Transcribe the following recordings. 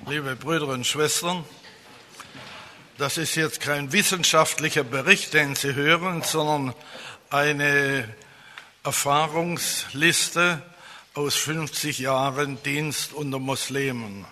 Liebe Brüder und Schwestern, das ist jetzt kein wissenschaftlicher Bericht, den Sie hören, sondern eine Erfahrungsliste aus 50 Jahren Dienst unter Muslimen.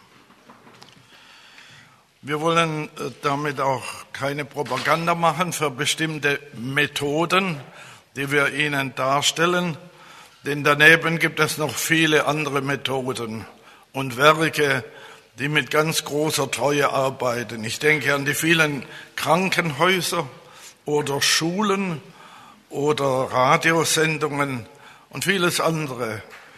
Wir wollen damit auch keine Propaganda machen für bestimmte Methoden, die wir Ihnen darstellen, denn daneben gibt es noch viele andere Methoden und Werke, die mit ganz großer Treue arbeiten. Ich denke an die vielen Krankenhäuser oder Schulen oder Radiosendungen und vieles andere.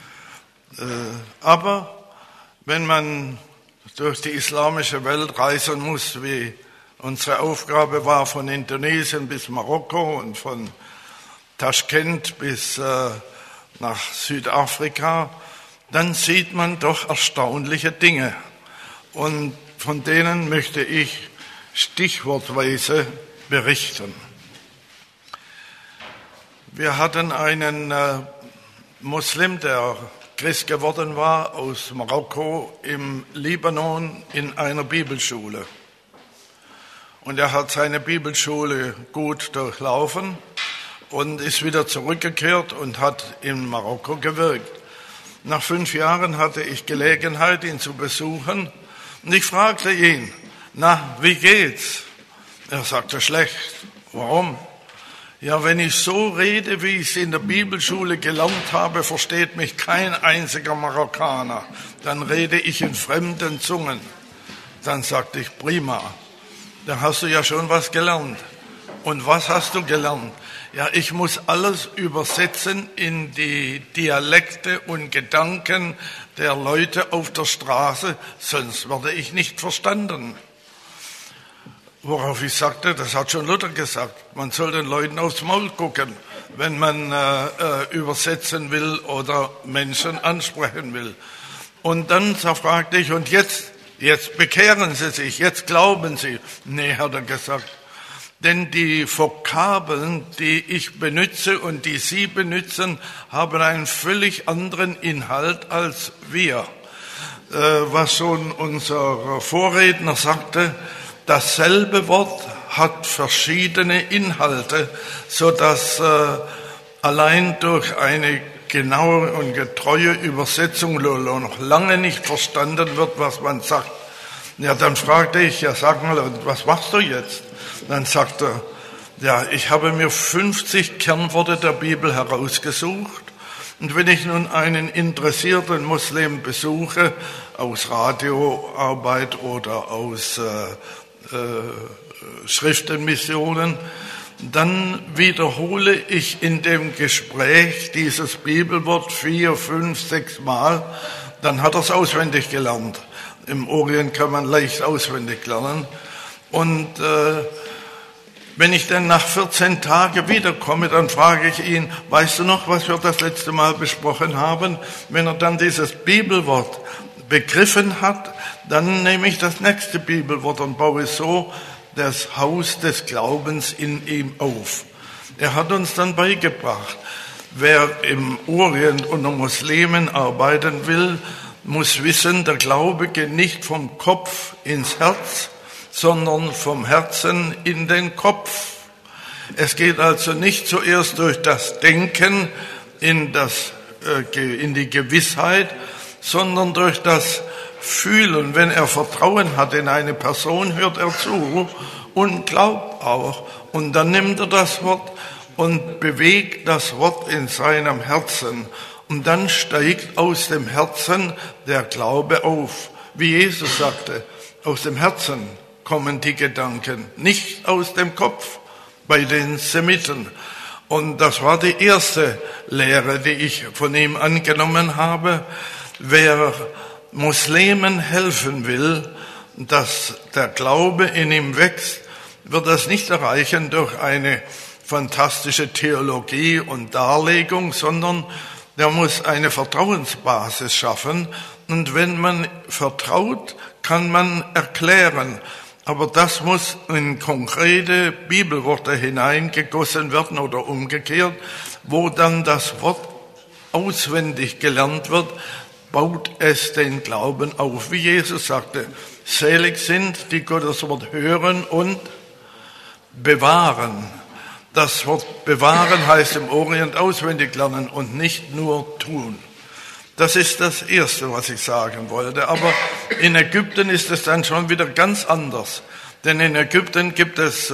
Aber wenn man durch die islamische Welt reisen muss, wie unsere Aufgabe war, von Indonesien bis Marokko und von Taschkent bis nach Südafrika, dann sieht man doch erstaunliche Dinge. Und von denen möchte ich stichwortweise berichten. Wir hatten einen Muslim, der Christ geworden war, aus Marokko im Libanon in einer Bibelschule. Und er hat seine Bibelschule gut durchlaufen und ist wieder zurückgekehrt und hat in Marokko gewirkt. Nach 5 Jahren hatte ich Gelegenheit, ihn zu besuchen. Und ich fragte ihn, na, wie geht's? Er sagte, schlecht. Warum? Ja, wenn ich so rede, wie ich es in der Bibelschule gelernt habe, versteht mich kein einziger Marokkaner. Dann rede ich in fremden Zungen. Dann sagte ich, prima. Dann hast du ja schon was gelernt. Und was hast du gelernt? Ja, ich muss alles übersetzen in die Dialekte und Gedanken der Leute auf der Straße, sonst werde ich nicht verstanden. Worauf ich sagte, das hat schon Luther gesagt, man soll den Leuten aufs Maul gucken, wenn man übersetzen will oder Menschen ansprechen will. Und dann fragte ich, und jetzt bekehren Sie sich, jetzt glauben Sie. Nee, hat er gesagt. Denn die Vokabeln, die ich benutze und die Sie benutzen, haben einen völlig anderen Inhalt als wir. Was schon unser Vorredner sagte, dasselbe Wort hat verschiedene Inhalte, so dass allein durch eine genaue und getreue Übersetzung noch lange nicht verstanden wird, was man sagt. Ja, dann fragte ich, ja, sag mal, was machst du jetzt? Dann sagte er, ja, ich habe mir 50 Kernworte der Bibel herausgesucht. Und wenn ich nun einen interessierten Muslim besuche, aus Radioarbeit oder aus Schriftenmissionen, dann wiederhole ich in dem Gespräch dieses Bibelwort 4, 5, 6 Mal. Dann hat er es auswendig gelernt. Im Orient kann man leicht auswendig lernen. Und wenn ich dann nach 14 Tagen wiederkomme, dann frage ich ihn, weißt du noch, was wir das letzte Mal besprochen haben? Wenn er dann dieses Bibelwort begriffen hat, dann nehme ich das nächste Bibelwort und baue so das Haus des Glaubens in ihm auf. Er hat uns dann beigebracht, wer im Orient unter Muslimen arbeiten will, muss wissen, der Glaube geht nicht vom Kopf ins Herz, sondern vom Herzen in den Kopf. Es geht also nicht zuerst durch das Denken in die Gewissheit, sondern durch das Fühlen. Wenn er Vertrauen hat in eine Person, hört er zu und glaubt auch. Und dann nimmt er das Wort und bewegt das Wort in seinem Herzen. Und dann steigt aus dem Herzen der Glaube auf. Wie Jesus sagte, aus dem Herzen kommen die Gedanken, nicht aus dem Kopf bei den Semiten. Und das war die erste Lehre, die ich von ihm angenommen habe. Wer Muslimen helfen will, dass der Glaube in ihm wächst, wird das nicht erreichen durch eine fantastische Theologie und Darlegung, sondern der muss eine Vertrauensbasis schaffen. Und wenn man vertraut, kann man erklären. Aber das muss in konkrete Bibelworte hineingegossen werden oder umgekehrt, wo dann das Wort auswendig gelernt wird, baut es den Glauben auf. Wie Jesus sagte, selig sind, die Gottes Wort hören und bewahren. Das Wort bewahren heißt im Orient auswendig lernen und nicht nur tun. Das ist das Erste, was ich sagen wollte. Aber in Ägypten ist es dann schon wieder ganz anders. Denn in Ägypten gibt es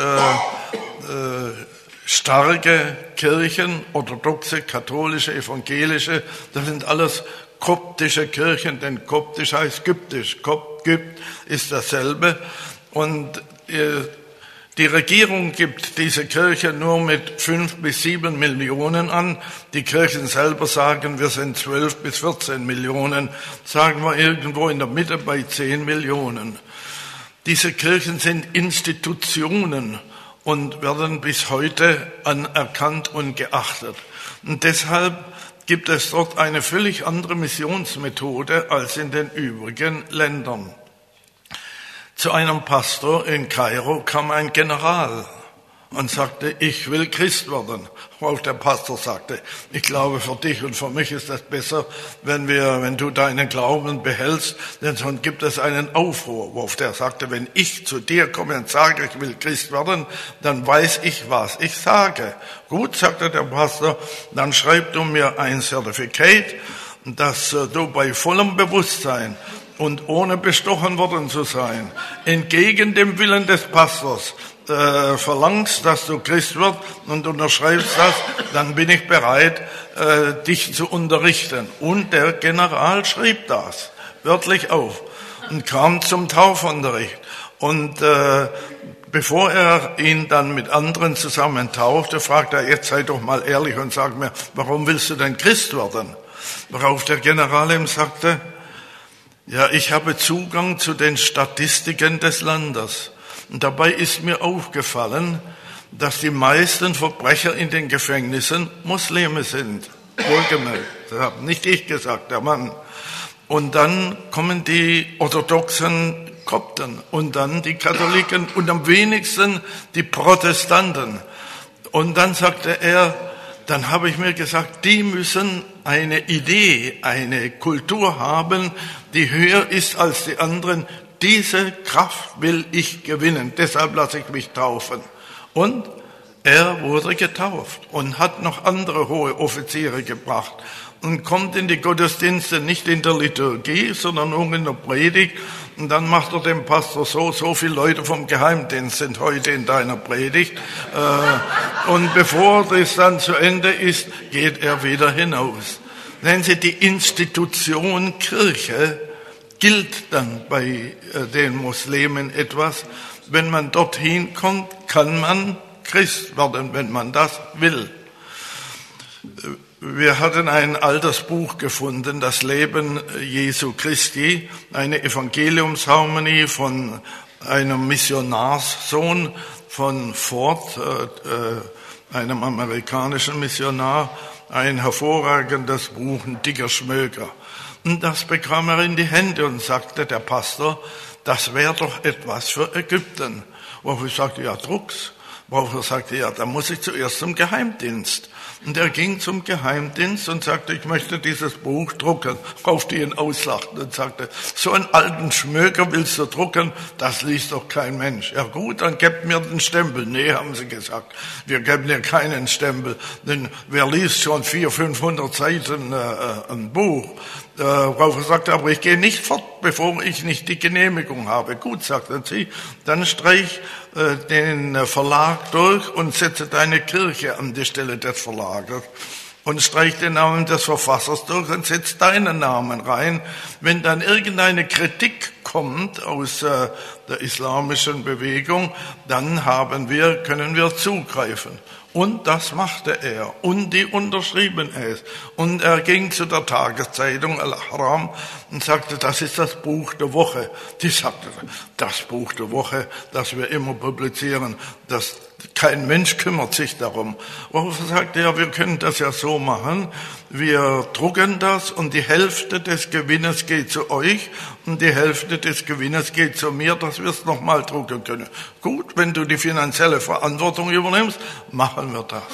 starke Kirchen, orthodoxe, katholische, evangelische. Das sind alles koptische Kirchen, denn koptisch heißt ägyptisch. Ägypt ist dasselbe. Und die Regierung gibt diese Kirche nur mit 5 bis 7 Millionen an. Die Kirchen selber sagen, wir sind 12 bis 14 Millionen. Sagen wir irgendwo in der Mitte bei 10 Millionen. Diese Kirchen sind Institutionen und werden bis heute anerkannt und geachtet. Und deshalb gibt es dort eine völlig andere Missionsmethode als in den übrigen Ländern. Zu einem Pastor in Kairo kam ein General und sagte, ich will Christ werden. Worauf der Pastor sagte, ich glaube, für dich und für mich ist das besser, wenn du deinen Glauben behältst, denn sonst gibt es einen Aufruhr. Worauf der sagte, wenn ich zu dir komme und sage, ich will Christ werden, dann weiß ich, was ich sage. Gut, sagte der Pastor, dann schreib du mir ein Zertifikat, dass du bei vollem Bewusstsein und ohne bestochen worden zu sein, entgegen dem Willen des Pastors verlangst, dass du Christ wirst und unterschreibst das, dann bin ich bereit, dich zu unterrichten. Und der General schrieb das wörtlich auf und kam zum Taufunterricht. Und bevor er ihn dann mit anderen zusammen taufte, fragte er, jetzt sei doch mal ehrlich und sag mir, warum willst du denn Christ werden? Worauf der General ihm sagte, ja, ich habe Zugang zu den Statistiken des Landes. Und dabei ist mir aufgefallen, dass die meisten Verbrecher in den Gefängnissen Muslime sind. Wohlgemerkt. Das habe nicht ich gesagt, der Mann. Und dann kommen die orthodoxen Kopten und dann die Katholiken und am wenigsten die Protestanten. Und dann sagte er, dann habe ich mir gesagt, die müssen eine Idee, eine Kultur haben, die höher ist als die anderen. Diese Kraft will ich gewinnen, deshalb lasse ich mich taufen. Und er wurde getauft und hat noch andere hohe Offiziere gebracht und kommt in die Gottesdienste nicht in der Liturgie, sondern nur in der Predigt. Und dann macht er dem Pastor so viele Leute vom Geheimdienst sind heute in deiner Predigt. Und bevor das dann zu Ende ist, geht er wieder hinaus. Nennen Sie, die Institution Kirche gilt dann bei den Muslimen etwas. Wenn man dorthin kommt, kann man Christ werden, wenn man das will. Wir hatten ein altes Buch gefunden, das Leben Jesu Christi, eine Evangeliumsharmonie von einem Missionarssohn von Ford, einem amerikanischen Missionar, ein hervorragendes Buch, ein dicker Schmöker. Und das bekam er in die Hände und sagte, der Pastor, das wäre doch etwas für Ägypten. Worauf ich sagte, ja, druck's. Worauf er sagte, ja, da muss ich zuerst zum Geheimdienst. Und er ging zum Geheimdienst und sagte, ich möchte dieses Buch drucken. Worauf die ihn auslachten und sagte, so einen alten Schmöker willst du drucken? Das liest doch kein Mensch. Ja gut, dann gebt mir den Stempel. Nee, haben sie gesagt, wir geben dir keinen Stempel. Denn wer liest schon 400, 500 Seiten ein Buch? Worauf er sagte, aber ich gehe nicht fort, bevor ich nicht die Genehmigung habe. Gut, sagten sie, dann streich den Verlag durch und setze deine Kirche an die Stelle des Verlages und streich den Namen des Verfassers durch und setz deinen Namen rein. Wenn dann irgendeine Kritik kommt aus der islamischen Bewegung, dann können wir zugreifen. Und das machte er. Und die unterschrieben es. Und er ging zu der Tageszeitung Al-Ahram und sagte, das ist das Buch der Woche. Die sagte, das Buch der Woche, das wir immer publizieren, kein Mensch kümmert sich darum. Worauf sagte er, wir können das ja so machen, wir drucken das und die Hälfte des Gewinnes geht zu euch und die Hälfte des Gewinnes geht zu mir, dass wir es nochmal drucken können. Gut, wenn du die finanzielle Verantwortung übernimmst, machen wir das.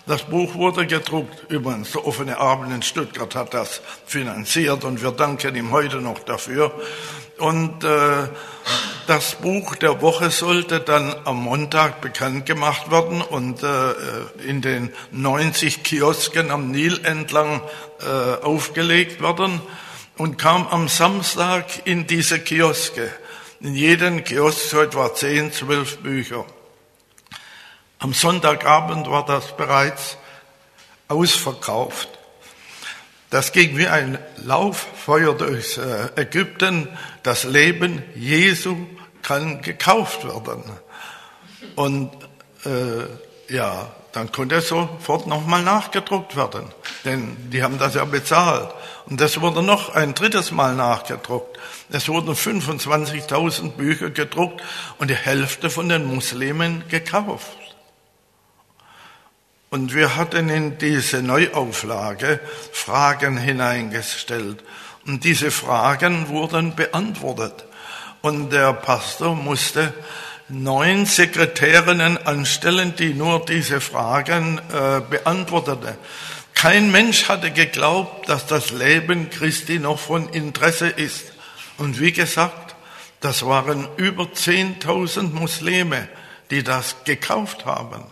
Das Buch wurde gedruckt. Übrigens, der Offene Abend in Stuttgart hat das finanziert und wir danken ihm heute noch dafür. Und das Buch der Woche sollte dann am Montag bekannt gemacht werden und in den 90 Kiosken am Nil entlang aufgelegt werden und kam am Samstag in diese Kioske. In jedem Kiosk so etwa 10, 12 Bücher. Am Sonntagabend war das bereits ausverkauft. Das ging wie ein Lauffeuer durchs Ägypten. Das Leben Jesu kann gekauft werden. Und dann konnte es sofort nochmal nachgedruckt werden. Denn die haben das ja bezahlt. Und das wurde noch ein drittes Mal nachgedruckt. Es wurden 25.000 Bücher gedruckt und die Hälfte von den Muslimen gekauft. Und wir hatten in diese Neuauflage Fragen hineingestellt. Und diese Fragen wurden beantwortet. Und der Pastor musste 9 Sekretärinnen anstellen, die nur diese Fragen beantwortete. Kein Mensch hatte geglaubt, dass das Leben Christi noch von Interesse ist. Und wie gesagt, das waren über 10.000 Muslime, die das gekauft haben.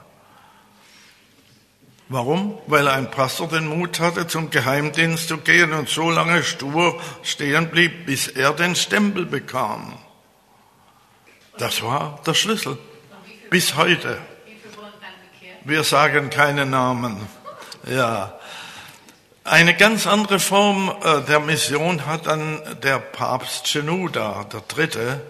Warum? Weil ein Pastor den Mut hatte, zum Geheimdienst zu gehen und so lange stur stehen blieb, bis er den Stempel bekam. Das war der Schlüssel. Bis heute. Wir sagen keine Namen. Ja. Eine ganz andere Form der Mission hat dann der Papst Shenouda, der Dritte.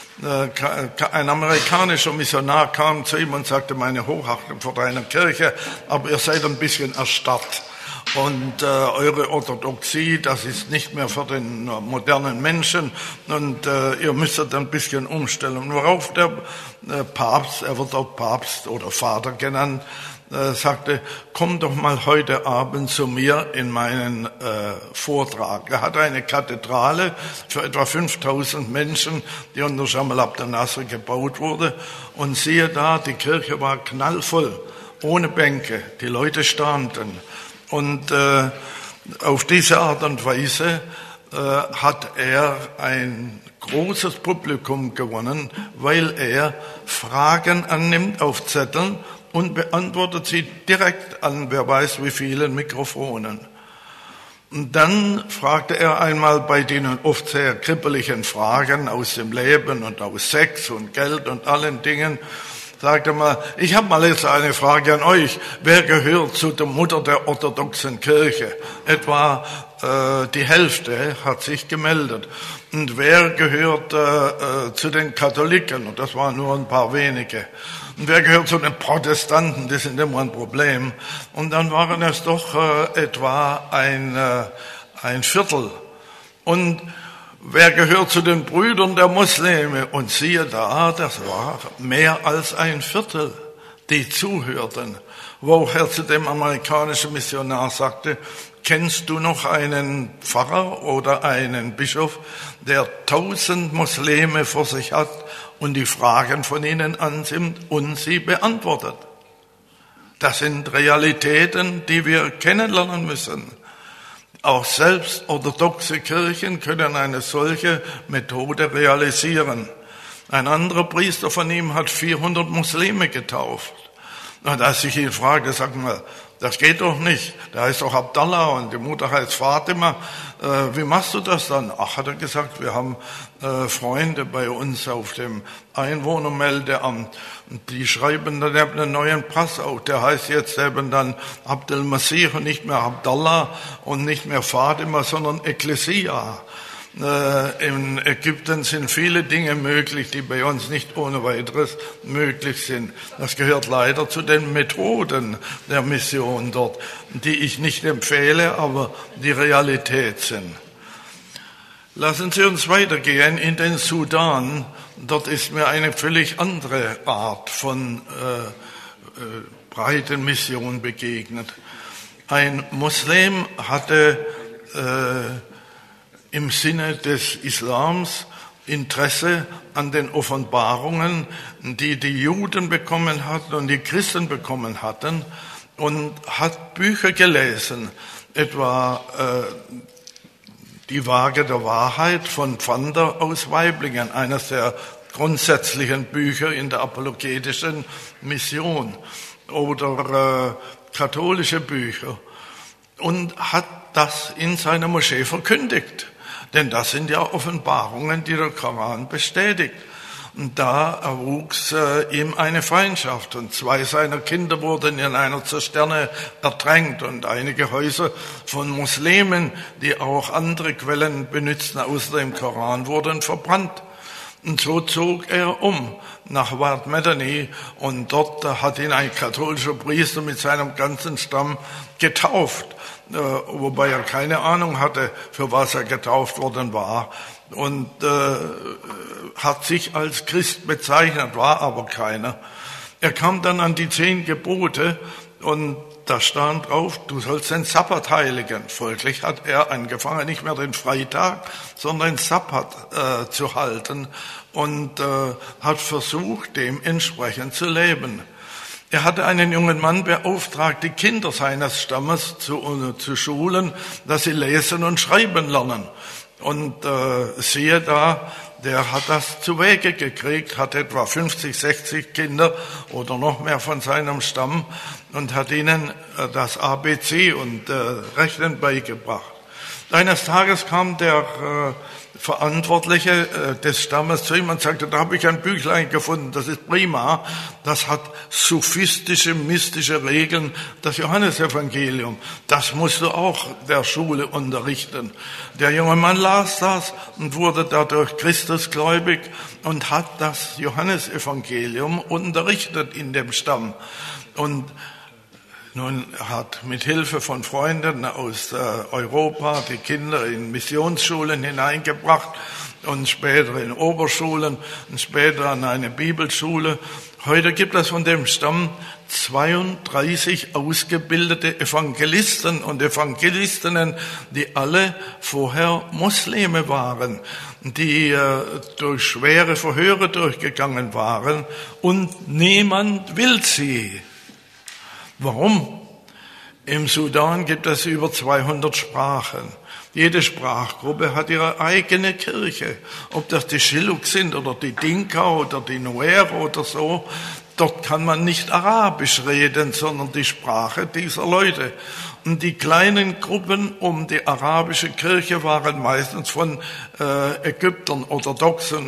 Ein amerikanischer Missionar kam zu ihm und sagte, meine Hochachtung vor deiner Kirche, aber ihr seid ein bisschen erstarrt. Und eure Orthodoxie, das ist nicht mehr für den modernen Menschen und ihr müsstet ein bisschen umstellen. Worauf der Papst, er wird auch Papst oder Vater genannt, sagte, komm doch mal heute Abend zu mir in meinen Vortrag. Er hatte eine Kathedrale für etwa 5.000 Menschen, die unter Jamal Abdel Nasser gebaut wurde. Und siehe da, die Kirche war knallvoll, ohne Bänke. Die Leute standen. Und auf diese Art und Weise hat er ein großes Publikum gewonnen, weil er Fragen annimmt auf Zetteln und beantwortet sie direkt an, wer weiß wie vielen Mikrofonen. Und dann fragte er einmal bei denen oft sehr kribbeligen Fragen aus dem Leben und aus Sex und Geld und allen Dingen, sagte mal, ich habe mal jetzt eine Frage an euch. Wer gehört zu der Mutter der orthodoxen Kirche? Etwa die Hälfte hat sich gemeldet. Und wer gehört zu den Katholiken? Und das waren nur ein paar wenige. Und wer gehört zu den Protestanten? Das ist immer ein Problem. Und dann waren es doch etwa ein Viertel. Und wer gehört zu den Brüdern der Muslime? Und siehe da, das war mehr als ein Viertel, die zuhörten. Woher zu dem amerikanischen Missionar sagte, kennst du noch einen Pfarrer oder einen Bischof, der 1000 Muslime vor sich hat und die Fragen von ihnen annimmt und sie beantwortet? Das sind Realitäten, die wir kennenlernen müssen. Auch selbst orthodoxe Kirchen können eine solche Methode realisieren. Ein anderer Priester von ihm hat 400 Muslime getauft. Und als ich ihn fragte, sag mal, das geht doch nicht. Der heißt doch Abdallah und die Mutter heißt Fatima. Wie machst du das dann? Ach, hat er gesagt, wir haben Freunde bei uns auf dem Einwohnermeldeamt. Und die schreiben dann eben einen neuen Pass auf. Der heißt jetzt eben dann Abdel Masih und nicht mehr Abdallah und nicht mehr Fatima, sondern Ekklesia. In Ägypten sind viele Dinge möglich, die bei uns nicht ohne weiteres möglich sind. Das gehört leider zu den Methoden der Mission dort, die ich nicht empfehle, aber die Realität sind. Lassen Sie uns weitergehen in den Sudan. Dort ist mir eine völlig andere Art von breiten Mission begegnet. Ein Muslim hatte im Sinne des Islams Interesse an den Offenbarungen, die die Juden bekommen hatten und die Christen bekommen hatten. und hat Bücher gelesen, etwa Die Waage der Wahrheit von Pfander aus Waiblingen, eines der grundsätzlichen Bücher in der apologetischen Mission, oder katholische Bücher, und hat das in seiner Moschee verkündigt. Denn das sind ja Offenbarungen, die der Koran bestätigt. Und da erwuchs ihm eine Feindschaft, und 2 seiner Kinder wurden in einer Zisterne ertränkt, und einige Häuser von Muslimen, die auch andere Quellen benutzten außer dem Koran, wurden verbrannt. Und so zog er um nach Wad Medani, und dort hat ihn ein katholischer Priester mit seinem ganzen Stamm getauft, wobei er keine Ahnung hatte, für was er getauft worden war, und hat sich als Christ bezeichnet, war aber keiner. Er kam dann an die 10 Gebote, und da stand drauf, du sollst den Sabbat heiligen. Folglich hat er angefangen, nicht mehr den Freitag, sondern den Sabbat zu halten, und hat versucht, dementsprechend zu leben. Er hatte einen jungen Mann beauftragt, die Kinder seines Stammes zu schulen, dass sie lesen und schreiben lernen. Und siehe da, der hat das zu Wege gekriegt, hat etwa 50, 60 Kinder oder noch mehr von seinem Stamm und hat ihnen das ABC und Rechnen beigebracht. Eines Tages kam der Verantwortliche des Stammes zu ihm und sagte, da habe ich ein Büchlein gefunden, das ist prima, das hat sophistische, mystische Regeln, das Johannesevangelium, das musst du auch der Schule unterrichten. Der junge Mann las das und wurde dadurch Christusgläubig und hat das Johannesevangelium unterrichtet in dem Stamm. Und nun hat mit Hilfe von Freunden aus Europa die Kinder in Missionsschulen hineingebracht und später in Oberschulen und später an eine Bibelschule. Heute gibt es von dem Stamm 32 ausgebildete Evangelisten und Evangelistinnen, die alle vorher Muslime waren, die durch schwere Verhöre durchgegangen waren, und niemand will sie. Warum? Im Sudan gibt es über 200 Sprachen. Jede Sprachgruppe hat ihre eigene Kirche. Ob das die Shilluk sind oder die Dinka oder die Nuer oder so, dort kann man nicht Arabisch reden, sondern die Sprache dieser Leute. Und die kleinen Gruppen um die arabische Kirche waren meistens von Ägyptern, Orthodoxen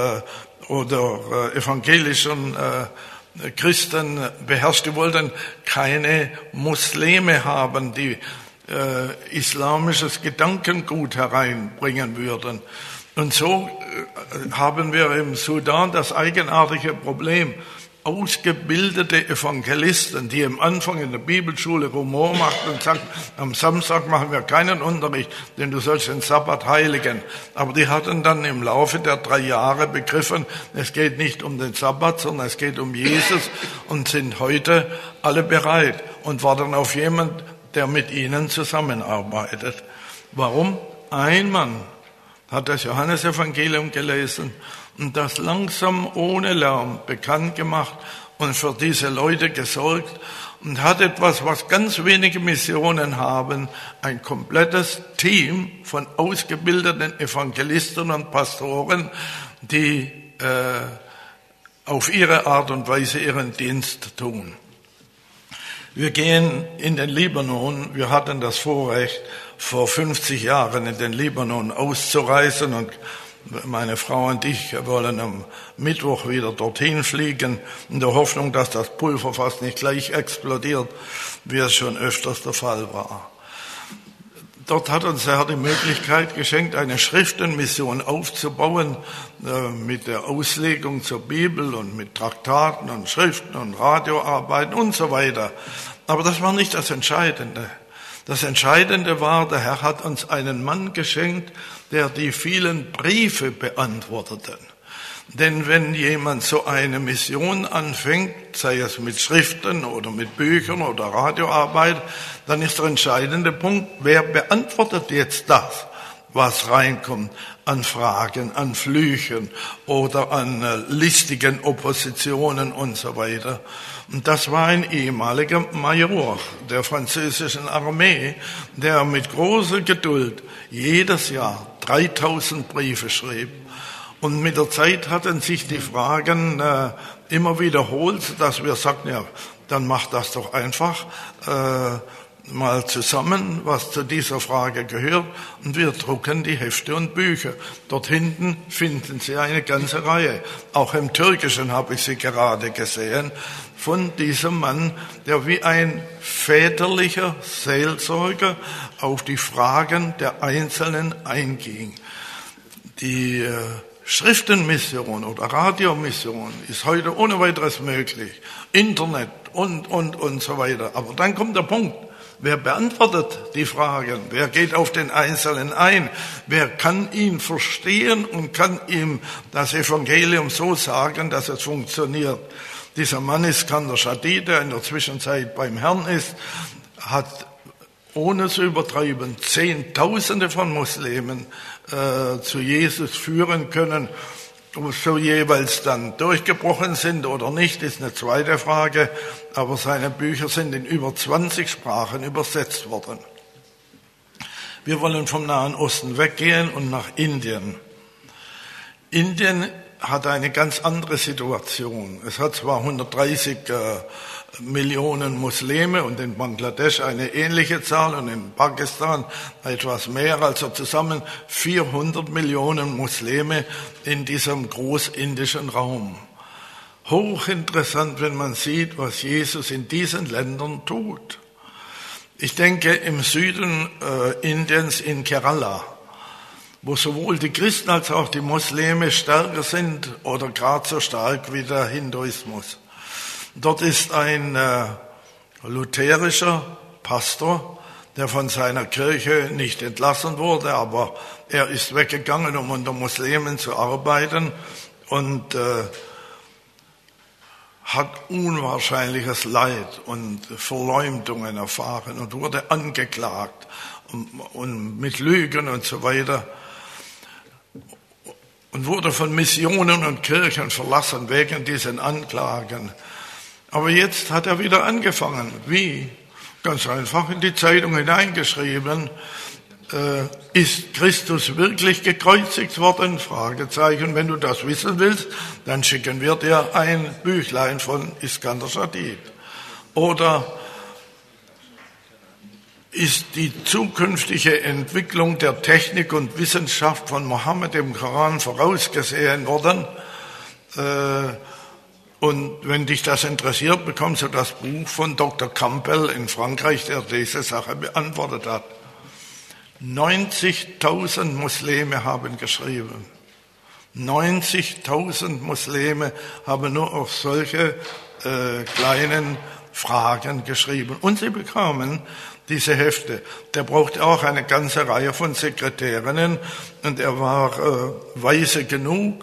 oder evangelischen Christen beherrscht. Die wollten keine Muslime haben, die islamisches Gedankengut hereinbringen würden. Und so haben wir im Sudan das eigenartige Problem. Ausgebildete Evangelisten, die am Anfang in der Bibelschule Rumor machten und sagten, am Samstag machen wir keinen Unterricht, denn du sollst den Sabbat heiligen. Aber die hatten dann im Laufe der 3 Jahre begriffen, es geht nicht um den Sabbat, sondern es geht um Jesus, und sind heute alle bereit und warten auf jemand, der mit ihnen zusammenarbeitet. Warum? Ein Mann hat das Johannesevangelium gelesen und das langsam ohne Lärm bekannt gemacht und für diese Leute gesorgt und hat etwas, was ganz wenige Missionen haben, ein komplettes Team von ausgebildeten Evangelisten und Pastoren, die auf ihre Art und Weise ihren Dienst tun. Wir gehen in den Libanon. Wir hatten das Vorrecht, vor 50 Jahren in den Libanon auszureisen, und meine Frau und ich wollen am Mittwoch wieder dorthin fliegen, in der Hoffnung, dass das Pulverfass nicht gleich explodiert, wie es schon öfters der Fall war. Dort hat uns der Herr die Möglichkeit geschenkt, eine Schriftenmission aufzubauen, mit der Auslegung zur Bibel und mit Traktaten und Schriften und Radioarbeiten und so weiter. Aber das war nicht das Entscheidende. Das Entscheidende war, der Herr hat uns einen Mann geschenkt, der die vielen Briefe beantwortete. Denn wenn jemand so eine Mission anfängt, sei es mit Schriften oder mit Büchern oder Radioarbeit, dann ist der entscheidende Punkt, wer beantwortet jetzt das? was reinkommt an Fragen, an Flüchen oder an listigen Oppositionen und so weiter. Und das war ein ehemaliger Major der französischen Armee, der mit großer Geduld jedes Jahr 3000 Briefe schrieb. Und mit der Zeit hatten sich die Fragen immer wiederholt, dass wir sagten, ja, dann macht das doch einfach mal zusammen, was zu dieser Frage gehört, und wir drucken die Hefte und Bücher. Dort hinten finden Sie eine ganze Reihe. Auch im Türkischen habe ich sie gerade gesehen, von diesem Mann, der wie ein väterlicher Seelsorger auf die Fragen der Einzelnen einging. Die Schriftenmission oder Radiomission ist heute ohne weiteres möglich. Internet und so weiter. Aber dann kommt der Punkt. Wer beantwortet die Fragen? Wer geht auf den Einzelnen ein? Wer kann ihn verstehen und kann ihm das Evangelium so sagen, dass es funktioniert? Dieser Mann ist Skander Shadid, der in der Zwischenzeit beim Herrn ist, hat ohne zu übertreiben Zehntausende von Muslimen zu Jesus führen können. Ob so jeweils dann durchgebrochen sind oder nicht, ist eine zweite Frage. Aber seine Bücher sind in über 20 Sprachen übersetzt worden. Wir wollen vom Nahen Osten weggehen und nach Indien. Indien hat eine ganz andere Situation. Es hat zwar 130 Millionen Muslime und in Bangladesch eine ähnliche Zahl und in Pakistan etwas mehr, also zusammen 400 Millionen Muslime in diesem großindischen Raum. Hochinteressant, wenn man sieht, was Jesus in diesen Ländern tut. Ich denke im Süden Indiens in Kerala, wo sowohl die Christen als auch die Muslime stärker sind oder gerade so stark wie der Hinduismus. Dort ist ein lutherischer Pastor, der von seiner Kirche nicht entlassen wurde, aber er ist weggegangen, um unter Muslimen zu arbeiten und hat unwahrscheinliches Leid und Verleumdungen erfahren und wurde angeklagt und mit Lügen und so weiter und wurde von Missionen und Kirchen verlassen wegen diesen Anklagen. Aber jetzt hat er wieder angefangen. Wie? Ganz einfach in die Zeitung hineingeschrieben. Ist Christus wirklich gekreuzigt worden? Fragezeichen. Wenn du das wissen willst, dann schicken wir dir ein Büchlein von Skander Shadid. Oder ist die zukünftige Entwicklung der Technik und Wissenschaft von Mohammed im Koran vorausgesehen worden? Und wenn dich das interessiert, bekommst du das Buch von Dr. Campbell in Frankreich, der diese Sache beantwortet hat. 90.000 Muslime haben geschrieben. 90.000 Muslime haben nur auf solche kleinen Fragen geschrieben. Und sie bekamen diese Hefte. Der brauchte auch eine ganze Reihe von Sekretärinnen und er war weise genug,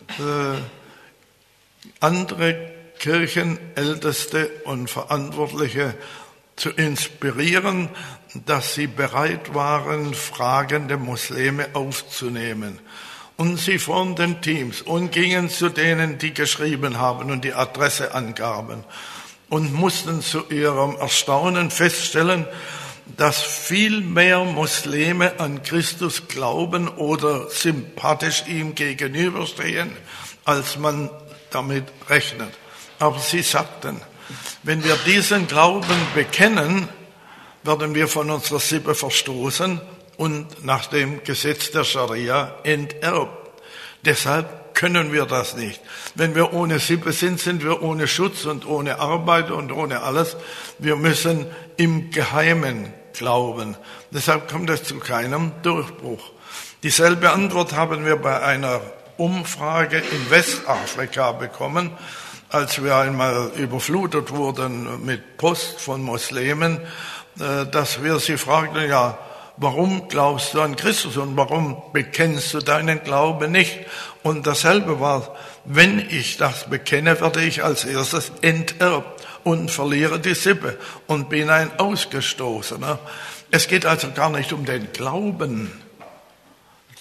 andere Kirchenälteste und Verantwortliche zu inspirieren, dass sie bereit waren, fragende Muslime aufzunehmen. Und sie formten Teams und gingen zu denen, die geschrieben haben und die Adresse angaben und mussten zu ihrem Erstaunen feststellen, dass viel mehr Muslime an Christus glauben oder sympathisch ihm gegenüberstehen, als man damit rechnet. Aber sie sagten, wenn wir diesen Glauben bekennen, werden wir von unserer Sippe verstoßen und nach dem Gesetz der Scharia enterbt. Deshalb können wir das nicht. Wenn wir ohne Sippe sind, sind wir ohne Schutz und ohne Arbeit und ohne alles. Wir müssen im Geheimen glauben. Deshalb kommt es zu keinem Durchbruch. Dieselbe Antwort haben wir bei einer Umfrage in Westafrika bekommen, als wir einmal überflutet wurden mit Post von Muslimen, dass wir sie fragten, ja, warum glaubst du an Christus und warum bekennst du deinen Glauben nicht? Und dasselbe war, wenn ich das bekenne, werde ich als erstes enterbt und verliere die Sippe und bin ein Ausgestoßener. Es geht also gar nicht um den Glauben.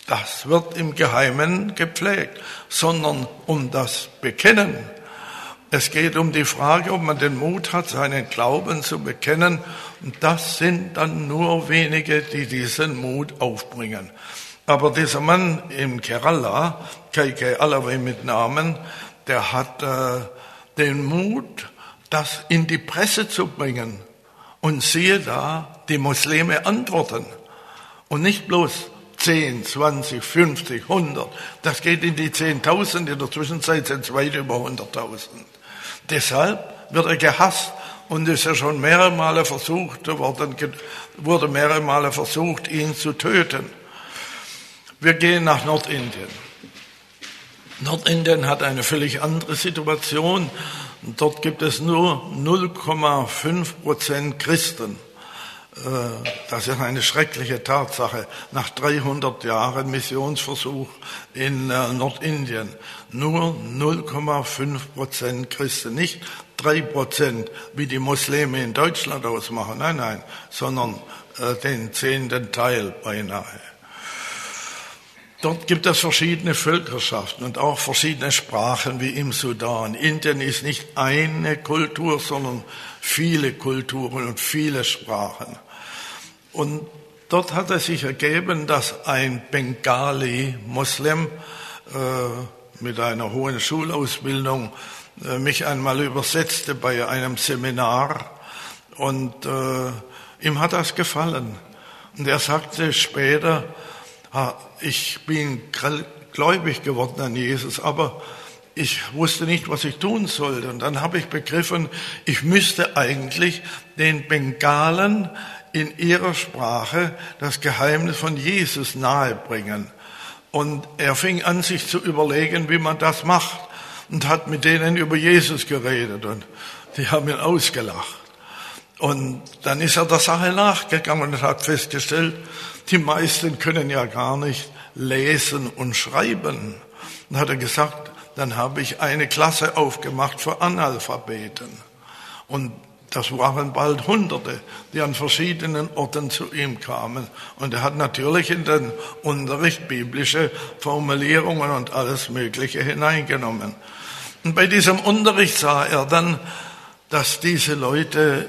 Das wird im Geheimen gepflegt, sondern um das Bekennen. Es geht um die Frage, ob man den Mut hat, seinen Glauben zu bekennen. Und das sind dann nur wenige, die diesen Mut aufbringen. Aber dieser Mann in Kerala, K.K. Allaway mit Namen, der hat den Mut, das in die Presse zu bringen. Und siehe da, die Muslime antworten. Und nicht bloß 10, 20, 50, 100. Das geht in die 10.000. In der Zwischenzeit sind es weit über 100.000. Deshalb wird er gehasst und ist ja schon mehrere Male wurde mehrere Male versucht, ihn zu töten. Wir gehen nach Nordindien. Nordindien hat eine völlig andere Situation. Dort gibt es nur 0,5% Christen. Das ist eine schreckliche Tatsache. Nach 300 Jahren Missionsversuch in Nordindien. Nur 0,5% Christen. Nicht 3%, wie die Muslime in Deutschland ausmachen. Nein, sondern den 10. Teil beinahe. Dort gibt es verschiedene Völkerschaften und auch verschiedene Sprachen wie im Sudan. Indien ist nicht eine Kultur, sondern viele Kulturen und viele Sprachen. Und dort hat es sich ergeben, dass ein Bengali-Muslim mit einer hohen Schulausbildung mich einmal übersetzte bei einem Seminar und ihm hat das gefallen. Und er sagte später, ich bin gläubig geworden an Jesus, aber ich wusste nicht, was ich tun sollte. Und dann habe ich begriffen, ich müsste eigentlich den Bengalen in ihrer Sprache das Geheimnis von Jesus nahebringen. Und er fing an, sich zu überlegen, wie man das macht. Und hat mit denen über Jesus geredet. Und die haben ihn ausgelacht. Und dann ist er der Sache nachgegangen und hat festgestellt, die meisten können ja gar nicht lesen und schreiben. Und hat er gesagt, dann habe ich eine Klasse aufgemacht für Analphabeten. Und das waren bald Hunderte, die an verschiedenen Orten zu ihm kamen. Und er hat natürlich in den Unterricht biblische Formulierungen und alles Mögliche hineingenommen. Und bei diesem Unterricht sah er dann, dass diese Leute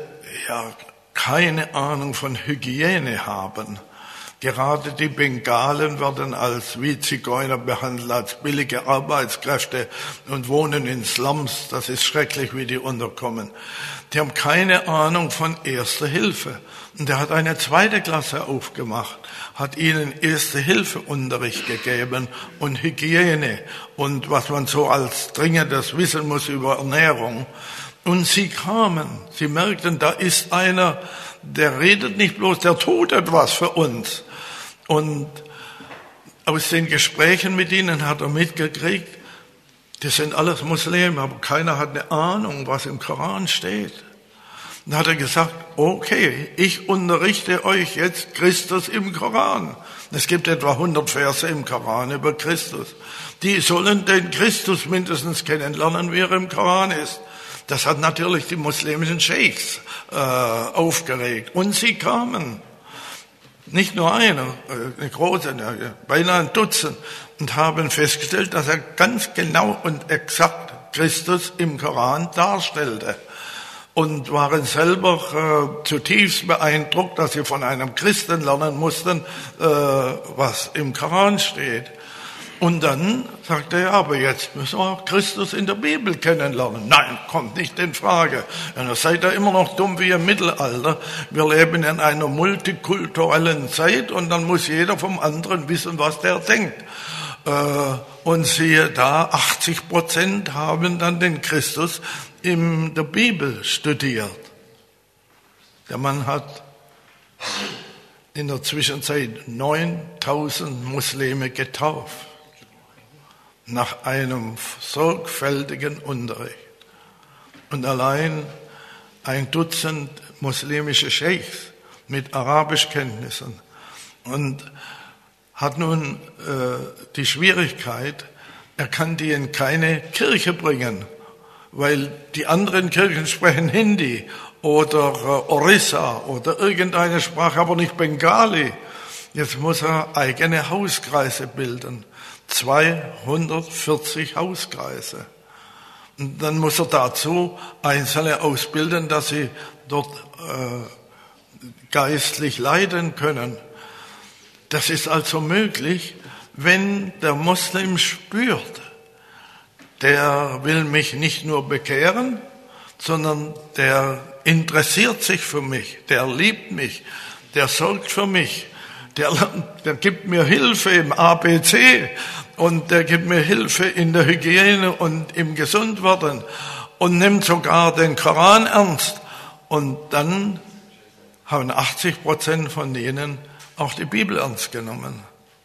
keine Ahnung von Hygiene haben. Gerade die Bengalen werden als wie Zigeuner behandelt, als billige Arbeitskräfte und wohnen in Slums. Das ist schrecklich, wie die unterkommen. Die haben keine Ahnung von Erster Hilfe. Und er hat eine zweite Klasse aufgemacht, hat ihnen Erste-Hilfe-Unterricht gegeben und Hygiene und was man so als Dringendes wissen muss über Ernährung. Und sie kamen, sie merkten, da ist einer, der redet nicht bloß, der tut etwas für uns. Und aus den Gesprächen mit ihnen hat er mitgekriegt, die sind alles Muslime, aber keiner hat eine Ahnung, was im Koran steht. Dann hat er gesagt, okay, ich unterrichte euch jetzt Christus im Koran. Es gibt etwa 100 Verse im Koran über Christus. Die sollen den Christus mindestens kennenlernen, wie er im Koran ist. Das hat natürlich die muslimischen Scheichs aufgeregt. Und sie kamen, nicht nur einer, eine große, beinahe ein Dutzend, und haben festgestellt, dass er ganz genau und exakt Christus im Koran darstellte. Und waren selber zutiefst beeindruckt, dass sie von einem Christen lernen mussten, was im Koran steht. Und dann sagte er, aber jetzt müssen wir auch Christus in der Bibel kennenlernen. Nein, kommt nicht in Frage. Und ihr seid ja immer noch dumm wie im Mittelalter. Wir leben in einer multikulturellen Zeit und dann muss jeder vom anderen wissen, was der denkt. Und siehe da, 80% haben dann den Christus in der Bibel studiert. Der Mann hat in der Zwischenzeit 9.000 Muslime getauft. Nach einem sorgfältigen Unterricht. Und allein ein Dutzend muslimische Scheichs mit Arabischkenntnissen. Und hat nun die Schwierigkeit, er kann die in keine Kirche bringen, weil die anderen Kirchen sprechen Hindi oder Orissa oder irgendeine Sprache, aber nicht Bengali. Jetzt muss er eigene Hauskreise bilden. 240 Hauskreise. Und dann muss er dazu Einzelne ausbilden, dass sie dort geistlich leiden können. Das ist also möglich, wenn der Moslem spürt, der will mich nicht nur bekehren, sondern der interessiert sich für mich, der liebt mich, der sorgt für mich, der gibt mir Hilfe im ABC und der gibt mir Hilfe in der Hygiene und im Gesundwerden und nimmt sogar den Koran ernst. Und dann haben 80% von ihnen auch die Bibel ernst genommen.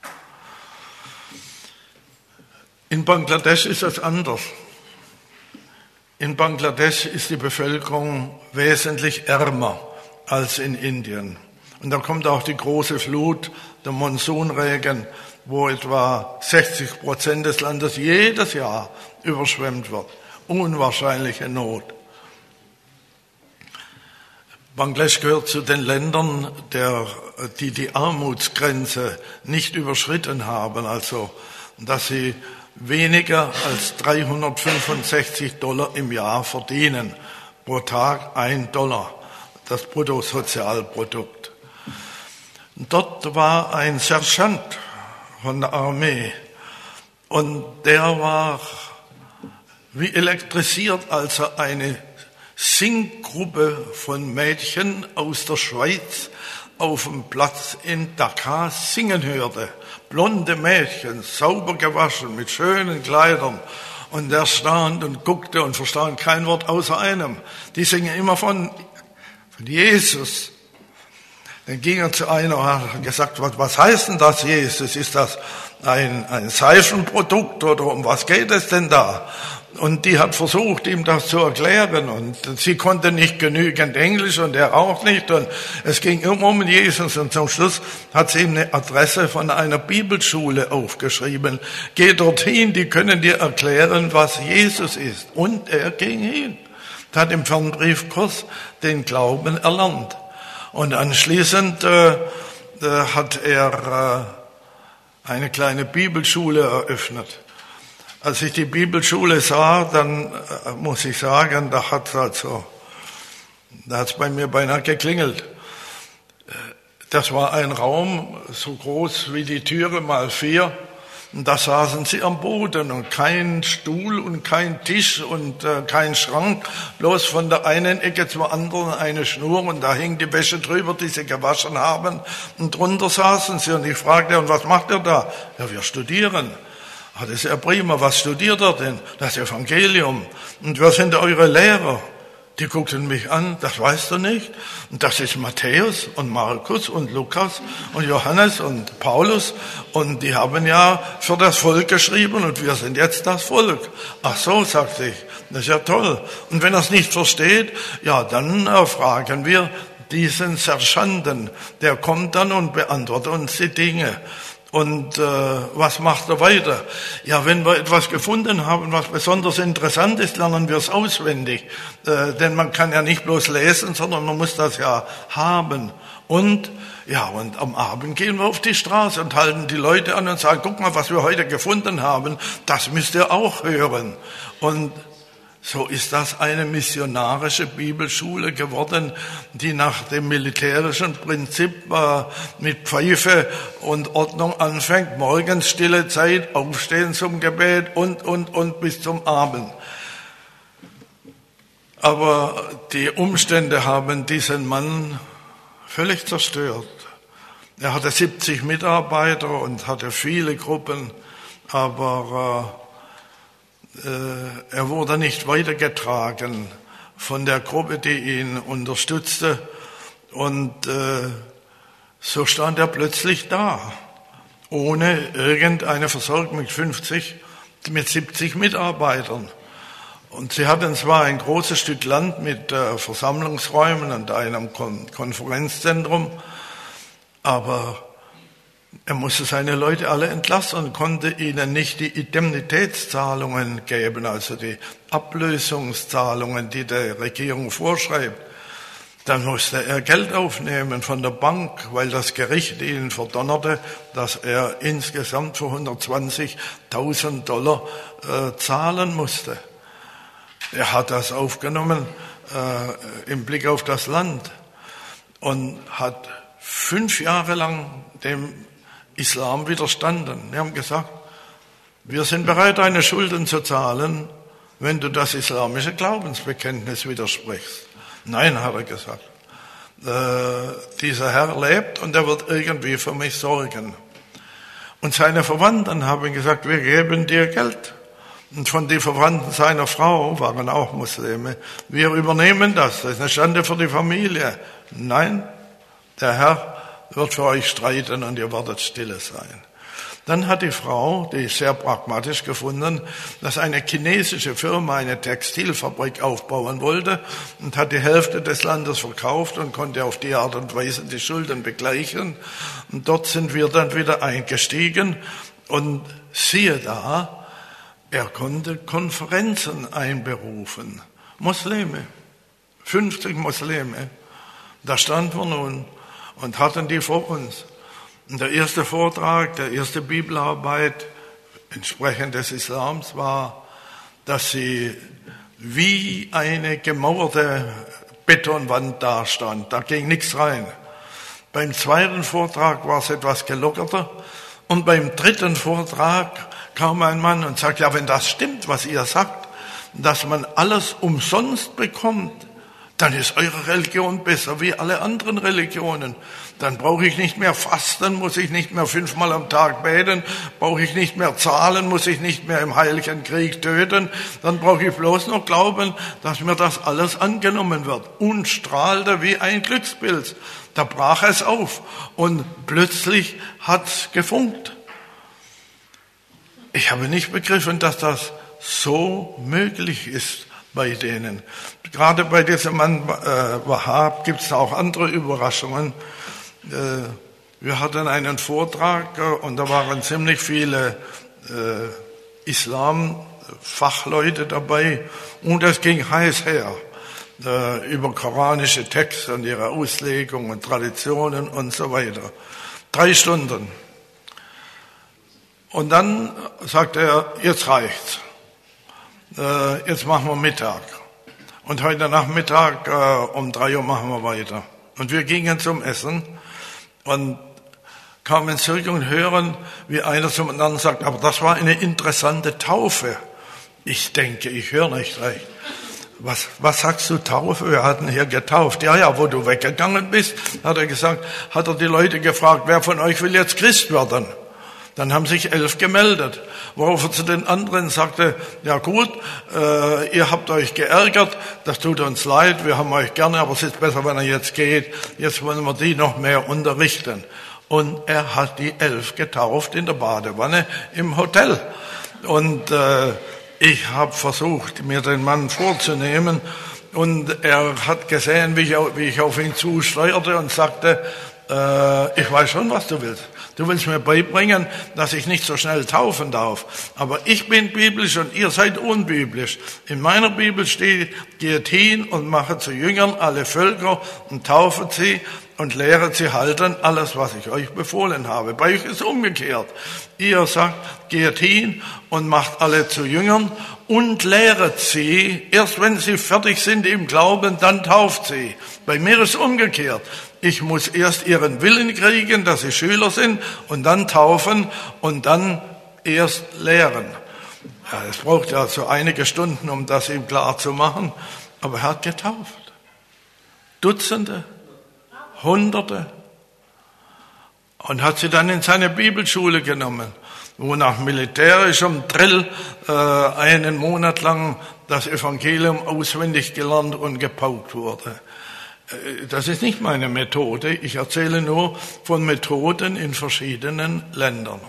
In Bangladesch ist es anders. In Bangladesch ist die Bevölkerung wesentlich ärmer als in Indien. Und da kommt auch die große Flut, der Monsunregen, wo etwa 60% des Landes jedes Jahr überschwemmt wird. Unwahrscheinliche Not. Bangladesch gehört zu den Ländern, die die Armutsgrenze nicht überschritten haben, also dass sie weniger als $365 im Jahr verdienen. Pro Tag $1, das Bruttosozialprodukt. Dort war ein Sergeant von der Armee und der war wie elektrisiert, als er eine Singgruppe von Mädchen aus der Schweiz auf dem Platz in Dhaka singen hörte. Blonde Mädchen, sauber gewaschen, mit schönen Kleidern. Und er stand und guckte und verstand kein Wort außer einem. Die singen immer von Jesus. Dann ging er zu einer und hat gesagt, was heißt denn das Jesus? Ist das ein Seifenprodukt oder um was geht es denn da? Und die hat versucht, ihm das zu erklären und sie konnte nicht genügend Englisch und er auch nicht und es ging immer um Jesus und zum Schluss hat sie ihm eine Adresse von einer Bibelschule aufgeschrieben. Geh dorthin, die können dir erklären, was Jesus ist. Und er ging hin, hat im Fernbriefkurs den Glauben erlernt. Und anschließend hat er eine kleine Bibelschule eröffnet. Als ich die Bibelschule sah, dann muss ich sagen, da hat's bei mir beinahe geklingelt. Das war ein Raum so groß wie die Türe mal 4. Und da saßen sie am Boden und kein Stuhl und kein Tisch und kein Schrank, bloß von der einen Ecke zur anderen eine Schnur und da hing die Wäsche drüber, die sie gewaschen haben und drunter saßen sie und ich fragte, und was macht ihr da? Ja, wir studieren. Das ist ja prima, was studiert er denn? Das Evangelium. Und wer sind eure Lehrer? Die guckten mich an, das weißt du nicht. Und das ist Matthäus und Markus und Lukas und Johannes und Paulus. Und die haben ja für das Volk geschrieben und wir sind jetzt das Volk. Ach so, sagte ich, das ist ja toll. Und wenn er es nicht versteht, ja, dann fragen wir diesen Sergeanten. Der kommt dann und beantwortet uns die Dinge. Und was macht er weiter? Ja, wenn wir etwas gefunden haben, was besonders interessant ist, lernen wir es auswendig. Denn man kann ja nicht bloß lesen, sondern man muss das ja haben. Und am Abend gehen wir auf die Straße und halten die Leute an und sagen, guck mal, was wir heute gefunden haben, das müsst ihr auch hören. Und so ist das eine missionarische Bibelschule geworden, die nach dem militärischen Prinzip mit Pfeife und Ordnung anfängt. Morgens stille Zeit, aufstehen zum Gebet und bis zum Abend. Aber die Umstände haben diesen Mann völlig zerstört. Er hatte 70 Mitarbeiter und hatte viele Gruppen, aber er wurde nicht weitergetragen von der Gruppe, die ihn unterstützte. Und so stand er plötzlich da, ohne irgendeine Versorgung mit 70 Mitarbeitern. Und sie hatten zwar ein großes Stück Land mit Versammlungsräumen und einem Konferenzzentrum, aber er musste seine Leute alle entlassen und konnte ihnen nicht die Indemnitätszahlungen geben, also die Ablösungszahlungen, die der Regierung vorschreibt. Dann musste er Geld aufnehmen von der Bank, weil das Gericht ihn verdonnerte, dass er insgesamt für $120.000 zahlen musste. Er hat das aufgenommen im Blick auf das Land und hat 5 Jahre lang dem Islam widerstanden. Wir haben gesagt, wir sind bereit, deine Schulden zu zahlen, wenn du das islamische Glaubensbekenntnis widersprichst. Nein, hat er gesagt. Dieser Herr lebt und er wird irgendwie für mich sorgen. Und seine Verwandten haben gesagt, wir geben dir Geld. Und von den Verwandten seiner Frau waren auch Muslime. Wir übernehmen das. Das ist eine Schande für die Familie. Nein, der Herr wird für euch streiten und ihr werdet stille sein. Dann hat die Frau, die ist sehr pragmatisch gefunden, dass eine chinesische Firma eine Textilfabrik aufbauen wollte und hat die Hälfte des Landes verkauft und konnte auf die Art und Weise die Schulden begleichen. Und dort sind wir dann wieder eingestiegen und siehe da, er konnte Konferenzen einberufen. Muslime, 50 Muslime, da standen wir nun und hatten die vor uns. Und der erste Vortrag, der erste Bibelarbeit entsprechend des Islams war, dass sie wie eine gemauerte Betonwand dastand. Da ging nichts rein. Beim zweiten Vortrag war es etwas gelockerter. Und beim dritten Vortrag kam ein Mann und sagte, ja, wenn das stimmt, was ihr sagt, dass man alles umsonst bekommt, dann ist eure Religion besser wie alle anderen Religionen. Dann brauche ich nicht mehr fasten, muss ich nicht mehr 5-mal am Tag beten, brauche ich nicht mehr zahlen, muss ich nicht mehr im Heiligen Krieg töten. Dann brauche ich bloß noch glauben, dass mir das alles angenommen wird. Und strahlte wie ein Glückspilz. Da brach es auf und plötzlich hat's gefunkt. Ich habe nicht begriffen, dass das so möglich ist bei denen. Gerade bei diesem Mann Wahhab gibt es auch andere Überraschungen. Wir hatten einen Vortrag und da waren ziemlich viele Islam-Fachleute dabei und es ging heiß her über koranische Texte und ihre Auslegung und Traditionen und so weiter. 3 Stunden. Und dann sagte er, jetzt reicht's. Jetzt machen wir Mittag. Und heute Nachmittag um 3 Uhr machen wir weiter. Und wir gingen zum Essen und kamen zurück und hören, wie einer zum anderen sagt, aber das war eine interessante Taufe. Ich denke, ich höre nicht recht. Was sagst du, Taufe? Wir hatten hier getauft. Ja, wo du weggegangen bist, hat er gesagt, hat er die Leute gefragt, wer von euch will jetzt Christ werden? Dann haben sich 11 gemeldet, worauf er zu den anderen sagte, ja gut, ihr habt euch geärgert, das tut uns leid, wir haben euch gerne, aber es ist besser, wenn er jetzt geht, jetzt wollen wir die noch mehr unterrichten. Und er hat die 11 getauft in der Badewanne im Hotel. Und ich habe versucht, mir den Mann vorzunehmen und er hat gesehen, wie ich auf ihn zusteuerte und sagte, ich weiß schon, was du willst. Du willst mir beibringen, dass ich nicht so schnell taufen darf. Aber ich bin biblisch und ihr seid unbiblisch. In meiner Bibel steht, geht hin und macht zu Jüngern alle Völker und taufet sie und lehret sie halten alles, was ich euch befohlen habe. Bei euch ist umgekehrt. Ihr sagt, geht hin und macht alle zu Jüngern und lehret sie. Erst wenn sie fertig sind im Glauben, dann tauft sie. Bei mir ist umgekehrt. Ich muss erst ihren Willen kriegen, dass sie Schüler sind und dann taufen und dann erst lehren. Ja, es braucht ja so einige Stunden, um das ihm klar zu machen. Aber er hat getauft. Dutzende, Hunderte. Und hat sie dann in seine Bibelschule genommen, wo nach militärischem Drill einen Monat lang das Evangelium auswendig gelernt und gepaukt wurde. Das ist nicht meine Methode. Ich erzähle nur von Methoden in verschiedenen Ländern.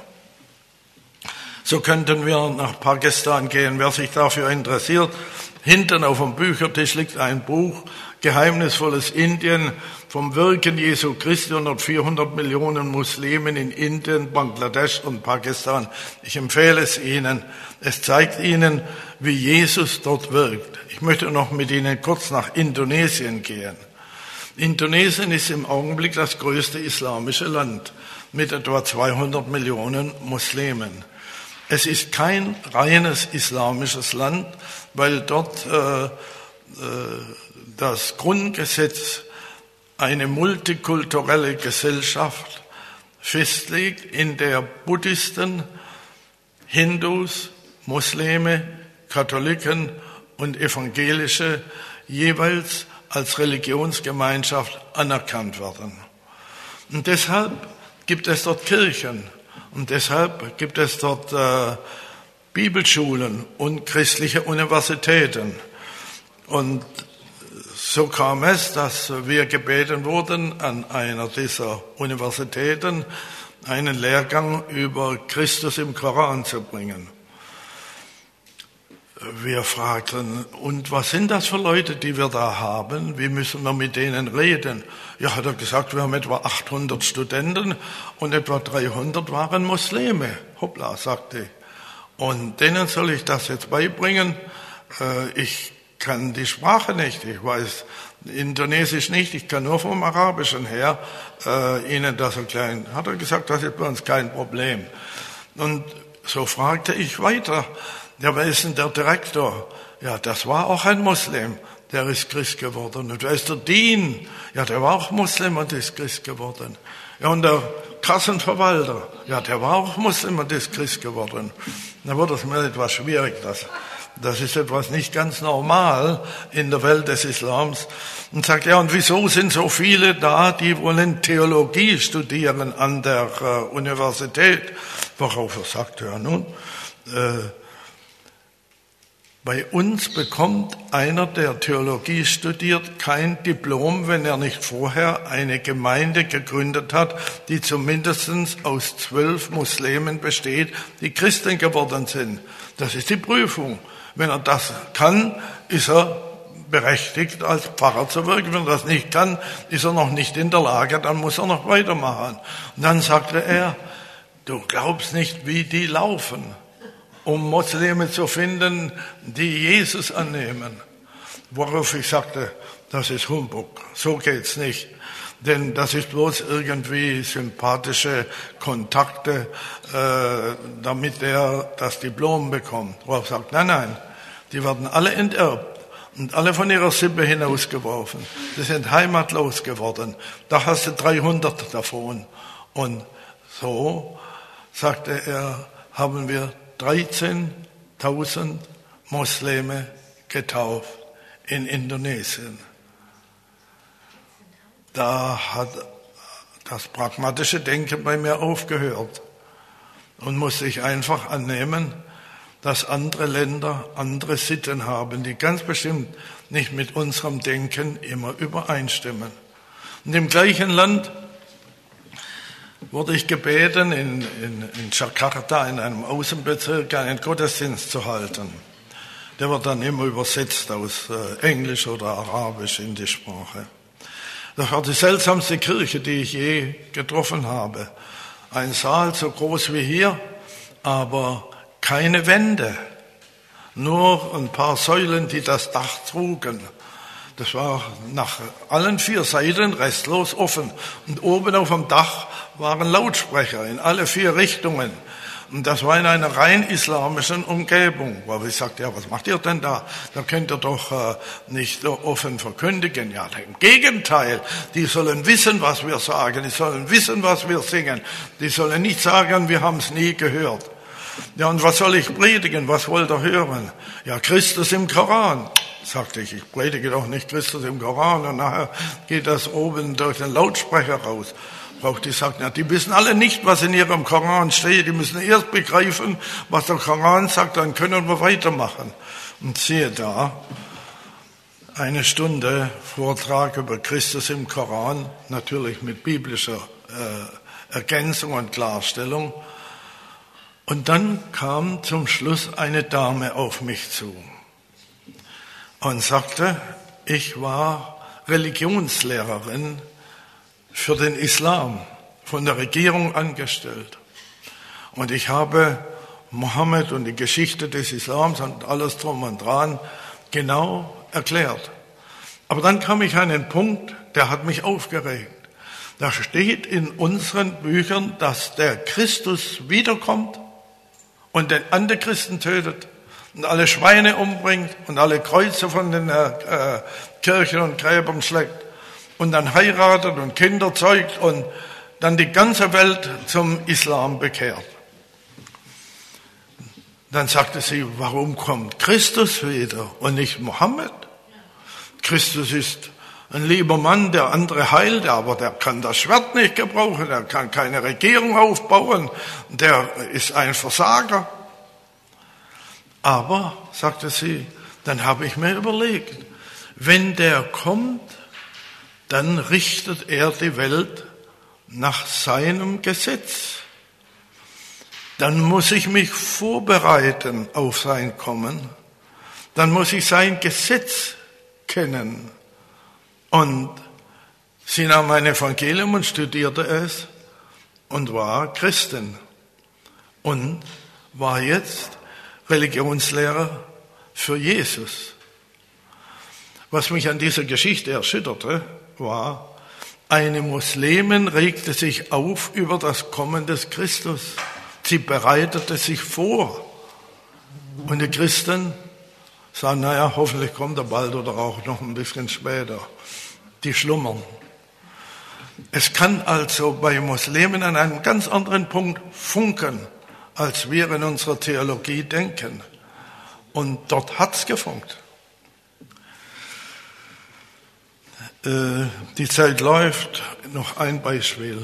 So könnten wir nach Pakistan gehen, wer sich dafür interessiert. Hinten auf dem Büchertisch liegt ein Buch, Geheimnisvolles Indien, vom Wirken Jesu Christi unter 400 Millionen Muslimen in Indien, Bangladesch und Pakistan. Ich empfehle es Ihnen. Es zeigt Ihnen, wie Jesus dort wirkt. Ich möchte noch mit Ihnen kurz nach Indonesien gehen. Indonesien ist im Augenblick das größte islamische Land mit etwa 200 Millionen Muslimen. Es ist kein reines islamisches Land, weil dort das Grundgesetz eine multikulturelle Gesellschaft festlegt, in der Buddhisten, Hindus, Muslime, Katholiken und Evangelische jeweils als Religionsgemeinschaft anerkannt werden. Und deshalb gibt es dort Kirchen und deshalb gibt es dort Bibelschulen und christliche Universitäten. Und so kam es, dass wir gebeten wurden, an einer dieser Universitäten einen Lehrgang über Christus im Koran zu bringen. Wir fragten, und was sind das für Leute, die wir da haben? Wie müssen wir mit denen reden? Ja, hat er gesagt, wir haben etwa 800 Studenten und etwa 300 waren Muslime. Hoppla, sagte ich. Und denen soll ich das jetzt beibringen? Ich kann die Sprache nicht, ich weiß Indonesisch nicht, ich kann nur vom Arabischen her Ihnen das erklären. Hat er gesagt, das ist bei uns kein Problem. Und so fragte ich weiter, ja, wer ist denn der Direktor? Ja, das war auch ein Muslim, der ist Christ geworden. Und wer ist der Dean? Ja, der war auch Muslim und ist Christ geworden. Ja, und der Kassenverwalter? Ja, der war auch Muslim und ist Christ geworden. Da wurde es mir etwas schwierig, das ist etwas nicht ganz normal in der Welt des Islams. Und sagt, ja, und wieso sind so viele da, die wollen Theologie studieren an der Universität? Worauf er sagt, ja nun, bei uns bekommt einer, der Theologie studiert, kein Diplom, wenn er nicht vorher eine Gemeinde gegründet hat, die zumindest aus 12 Muslimen besteht, die Christen geworden sind. Das ist die Prüfung. Wenn er das kann, ist er berechtigt, als Pfarrer zu wirken. Wenn er das nicht kann, ist er noch nicht in der Lage, dann muss er noch weitermachen. Und dann sagte er, du glaubst nicht, wie die laufen, um Muslime zu finden, die Jesus annehmen. Worauf ich sagte, das ist Humbug, so geht's nicht. Denn das ist bloß irgendwie sympathische Kontakte, damit er das Diplom bekommt. Worauf sagt, nein, die werden alle enterbt und alle von ihrer Sippe hinausgeworfen. Sie sind heimatlos geworden. Da hast du 300 davon. Und so, sagte er, haben wir 13.000 Muslime getauft in Indonesien. Da hat das pragmatische Denken bei mir aufgehört und musste ich einfach annehmen, dass andere Länder andere Sitten haben, die ganz bestimmt nicht mit unserem Denken immer übereinstimmen. Und im gleichen Land wurde ich gebeten, in Jakarta, in einem Außenbezirk, einen Gottesdienst zu halten. Der wird dann immer übersetzt aus Englisch oder Arabisch in die Sprache. Das war die seltsamste Kirche, die ich je getroffen habe. Ein Saal so groß wie hier, aber keine Wände. Nur ein paar Säulen, die das Dach trugen. Das war nach allen 4 Seiten restlos offen. Und oben auf dem Dach waren Lautsprecher in alle 4 Richtungen. Und das war in einer rein islamischen Umgebung. Wo ich sagte, ja, was macht ihr denn da? Da könnt ihr doch nicht offen verkündigen. Ja, im Gegenteil. Die sollen wissen, was wir sagen. Die sollen wissen, was wir singen. Die sollen nicht sagen, wir haben es nie gehört. Ja, und was soll ich predigen? Was wollt ihr hören? Ja, Christus im Koran. Sagte ich predige doch nicht Christus im Koran. Und nachher geht das oben durch den Lautsprecher raus. Die sagt, ja, die wissen alle nicht, was in ihrem Koran steht. Die müssen erst begreifen, was der Koran sagt, dann können wir weitermachen. Und siehe da, 1 Stunde Vortrag über Christus im Koran, natürlich mit biblischer Ergänzung und Klarstellung. Und dann kam zum Schluss eine Dame auf mich zu und sagte, ich war Religionslehrerin für den Islam, von der Regierung angestellt. Und ich habe Mohammed und die Geschichte des Islams und alles drum und dran genau erklärt. Aber dann kam ich an einen Punkt, der hat mich aufgeregt. Da steht in unseren Büchern, dass der Christus wiederkommt und den Antichristen tötet und alle Schweine umbringt und alle Kreuze von den Kirchen und Gräbern schlägt und dann heiratet und Kinder zeugt und dann die ganze Welt zum Islam bekehrt. Dann sagte sie, warum kommt Christus wieder und nicht Mohammed? Christus ist ein lieber Mann, der andere heilt, aber der kann das Schwert nicht gebrauchen, der kann keine Regierung aufbauen, der ist ein Versager. Aber, sagte sie, dann habe ich mir überlegt, wenn der kommt, dann richtet er die Welt nach seinem Gesetz. Dann muss ich mich vorbereiten auf sein Kommen. Dann muss ich sein Gesetz kennen. Und sie nahm ein Evangelium und studierte es und war Christin und war jetzt Religionslehrer für Jesus. Was mich an dieser Geschichte erschütterte, war, eine Muslimin regte sich auf über das Kommen des Christus. Sie bereitete sich vor. Und die Christen sagen, naja, hoffentlich kommt er bald oder auch noch ein bisschen später. Die schlummern. Es kann also bei Muslimen an einem ganz anderen Punkt funken, als wir in unserer Theologie denken. Und dort hat's gefunkt. Die Zeit läuft. Noch ein Beispiel.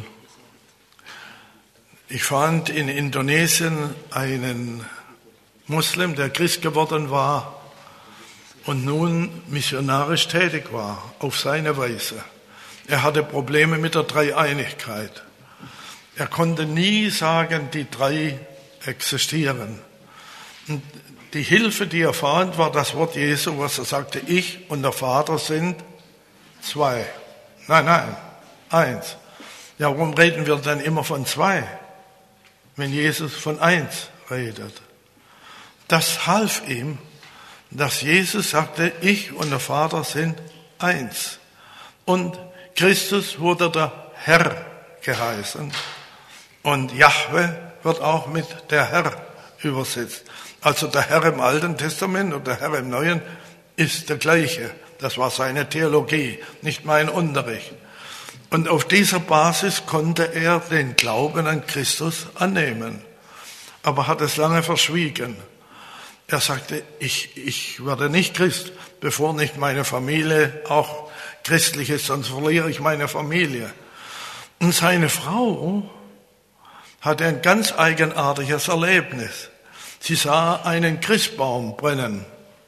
Ich fand in Indonesien einen Muslim, der Christ geworden war und nun missionarisch tätig war, auf seine Weise. Er hatte Probleme mit der Dreieinigkeit. Er konnte nie sagen, die drei existieren. Und die Hilfe, die er fand, war das Wort Jesu, was er sagte, ich und der Vater sind zwei. Nein, eins. Ja, warum reden wir dann immer von zwei, wenn Jesus von eins redet? Das half ihm, dass Jesus sagte, ich und der Vater sind eins. Und Christus wurde der Herr geheißen. Und Jahwe wird auch mit der Herr übersetzt. Also der Herr im Alten Testament und der Herr im Neuen ist der gleiche. Das war seine Theologie, nicht mein Unterricht. Und auf dieser Basis konnte er den Glauben an Christus annehmen, aber hat es lange verschwiegen. Er sagte, ich werde nicht Christ, bevor nicht meine Familie auch christlich ist, sonst verliere ich meine Familie. Und seine Frau hatte ein ganz eigenartiges Erlebnis. Sie sah einen Christbaum brennen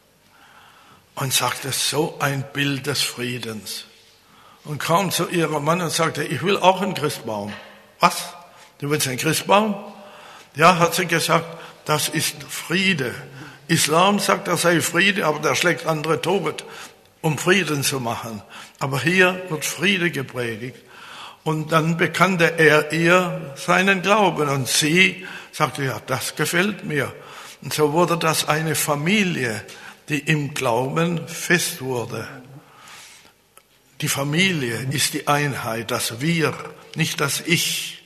und sagte, so ein Bild des Friedens. Und kam zu ihrem Mann und sagte, ich will auch einen Christbaum. Was? Du willst einen Christbaum? Ja, hat sie gesagt, das ist Friede. Islam sagt, er sei Friede, aber der schlägt andere tot, um Frieden zu machen. Aber hier wird Friede gepredigt. Und dann bekannte er ihr seinen Glauben und sie sagte, ja, das gefällt mir. Und so wurde das eine Familie, die im Glauben fest wurde. Die Familie ist die Einheit, das Wir, nicht das Ich.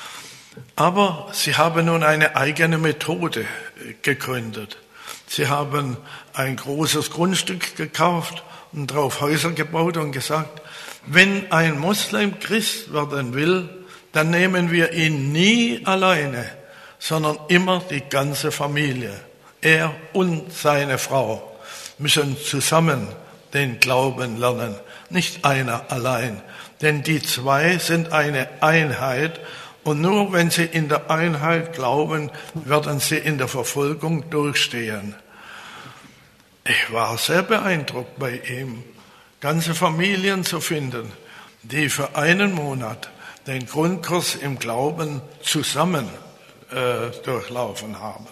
Aber sie haben nun eine eigene Methode gegründet. Sie haben ein großes Grundstück gekauft und darauf Häuser gebaut und gesagt, wenn ein Muslim Christ werden will, dann nehmen wir ihn nie alleine, sondern immer die ganze Familie. Er und seine Frau müssen zusammen den Glauben lernen, nicht einer allein. Denn die zwei sind eine Einheit und nur wenn sie in der Einheit glauben, werden sie in der Verfolgung durchstehen. Ich war sehr beeindruckt bei ihm, ganze Familien zu finden, die für einen Monat den Grundkurs im Glauben zusammen durchlaufen haben.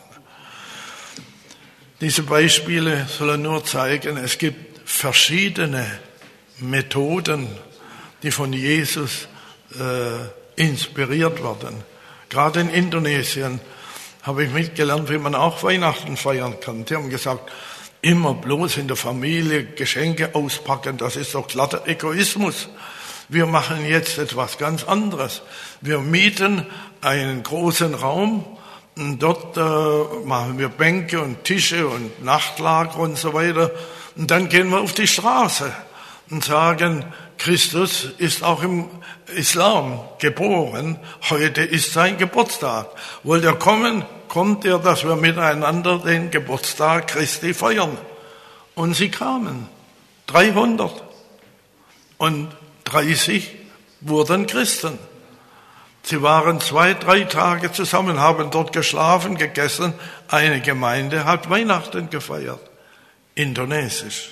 Diese Beispiele sollen nur zeigen, es gibt verschiedene Methoden, die von Jesus inspiriert werden. Gerade in Indonesien habe ich mitgelernt, wie man auch Weihnachten feiern kann. Die haben gesagt, Immer bloß in der Familie Geschenke auspacken, das ist doch glatter Egoismus. Wir machen jetzt etwas ganz anderes. Wir mieten einen großen Raum und dort machen wir Bänke und Tische und Nachtlager und so weiter. Und dann gehen wir auf die Straße und sagen, Christus ist auch im Islam geboren. Heute ist sein Geburtstag. Wollt ihr kommen? Kommt ihr, dass wir miteinander den Geburtstag Christi feiern? Und sie kamen. 300. Und 30 wurden Christen. Sie waren 2-3 Tage zusammen, haben dort geschlafen, gegessen. Eine Gemeinde hat Weihnachten gefeiert. Indonesisch.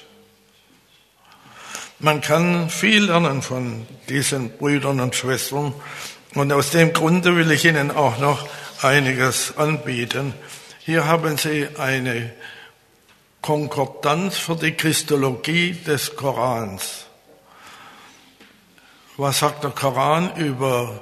Man kann viel lernen von diesen Brüdern und Schwestern. Und aus dem Grunde will ich Ihnen auch noch einiges anbieten. Hier haben Sie eine Konkordanz für die Christologie des Korans. Was sagt der Koran über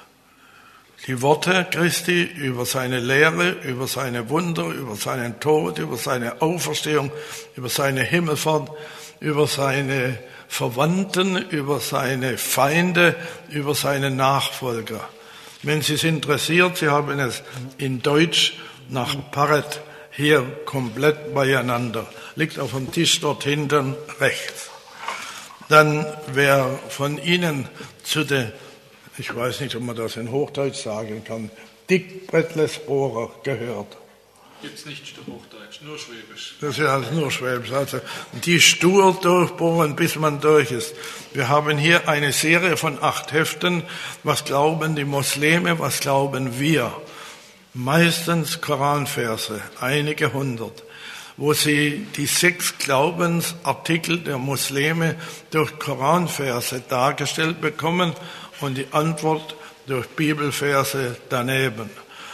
die Worte Christi, über seine Lehre, über seine Wunder, über seinen Tod, über seine Auferstehung, über seine Himmelfahrt, über seine Verwandten, über seine Feinde, über seine Nachfolger? Wenn Sie es interessiert, Sie haben es in Deutsch nach Parrett hier komplett beieinander. Liegt auf dem Tisch dort hinten rechts. Dann, wer von Ihnen zu der, ich weiß nicht, ob man das in Hochdeutsch sagen kann, Dickbrettlesbohrer gehört. Gibt's nicht Hochdeutsch, nur Schwäbisch. Das ist ja alles nur Schwäbisch. Also die stur durchbohren, bis man durch ist. Wir haben hier eine Serie von 8 Heften. Was glauben die Muslime, was glauben wir? Meistens Koranverse, einige 100, wo sie die 6 Glaubensartikel der Muslime durch Koranverse dargestellt bekommen und die Antwort durch Bibelverse daneben.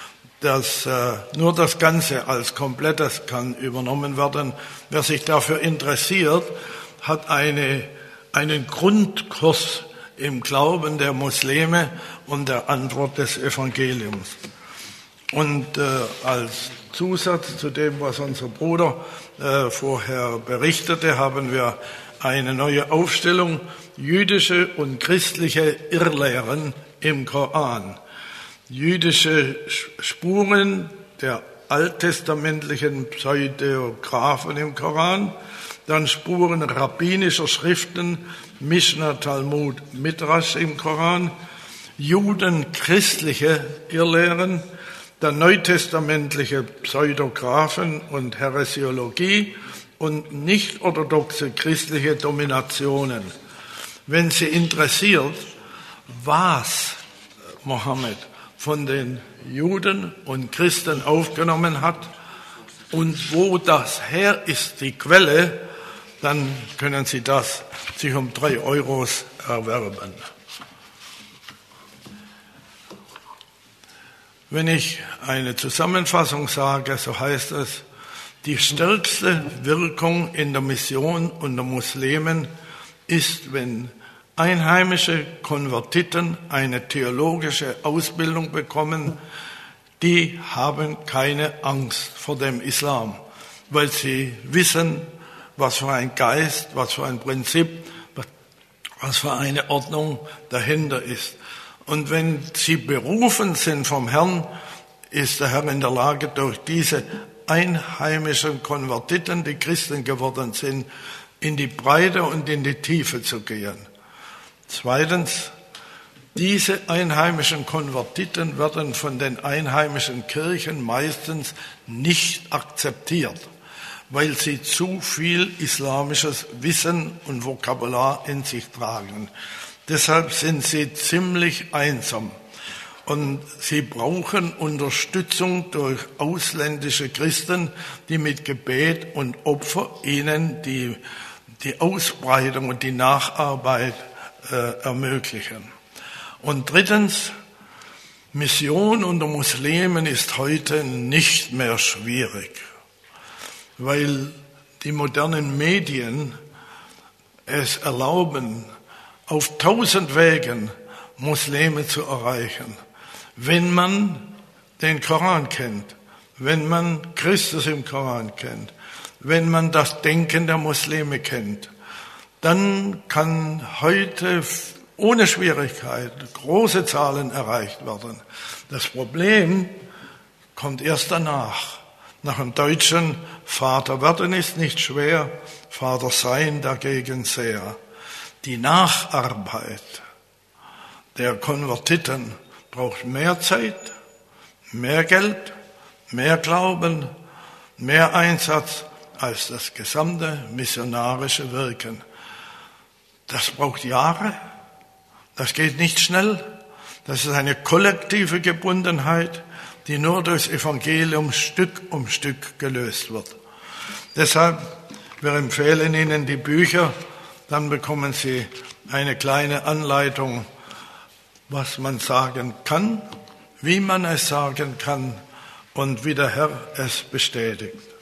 Nur das Ganze als Komplettes kann übernommen werden. Wer sich dafür interessiert, hat einen Grundkurs im Glauben der Muslime und der Antwort des Evangeliums. Und als Zusatz zu dem, was unser Bruder vorher berichtete, haben wir eine neue Aufstellung, jüdische und christliche Irrlehren im Koran. Jüdische Spuren der alttestamentlichen Pseudographen im Koran, dann Spuren rabbinischer Schriften, Mishnah, Talmud, Midrash im Koran, judenchristliche Irrlehren, dann neutestamentliche Pseudographen und Heresiologie und nicht-orthodoxe christliche Dominationen. Wenn Sie interessiert, was Mohammed von den Juden und Christen aufgenommen hat und wo das her ist, die Quelle, dann können Sie das sich um 3 Euros erwerben. Wenn ich eine Zusammenfassung sage, so heißt es, die stärkste Wirkung in der Mission unter Muslimen ist, wenn einheimische Konvertiten eine theologische Ausbildung bekommen, die haben keine Angst vor dem Islam, weil sie wissen, was für ein Geist, was für ein Prinzip, was für eine Ordnung dahinter ist. Und wenn sie berufen sind vom Herrn, ist der Herr in der Lage, durch diese einheimischen Konvertiten, die Christen geworden sind, in die Breite und in die Tiefe zu gehen. Zweitens, diese einheimischen Konvertiten werden von den einheimischen Kirchen meistens nicht akzeptiert, weil sie zu viel islamisches Wissen und Vokabular in sich tragen. Deshalb sind sie ziemlich einsam und sie brauchen Unterstützung durch ausländische Christen, die mit Gebet und Opfer ihnen die Ausbreitung und die Nacharbeit ermöglichen. Und drittens, Mission unter Muslimen ist heute nicht mehr schwierig, weil die modernen Medien es erlauben, auf 1000 Wegen Muslime zu erreichen, wenn man den Koran kennt, wenn man Christus im Koran kennt, wenn man das Denken der Muslime kennt, dann kann heute ohne Schwierigkeit große Zahlen erreicht werden. Das Problem kommt erst danach. Nach dem Deutschen, Vater werden ist nicht schwer, Vater sein dagegen sehr. Die Nacharbeit der Konvertiten braucht mehr Zeit, mehr Geld, mehr Glauben, mehr Einsatz als das gesamte missionarische Wirken. Das braucht Jahre, das geht nicht schnell, das ist eine kollektive Gebundenheit, die nur durchs Evangelium Stück um Stück gelöst wird. Deshalb, wir empfehlen Ihnen die Bücher, dann bekommen Sie eine kleine Anleitung, was man sagen kann, wie man es sagen kann und wie der Herr es bestätigt.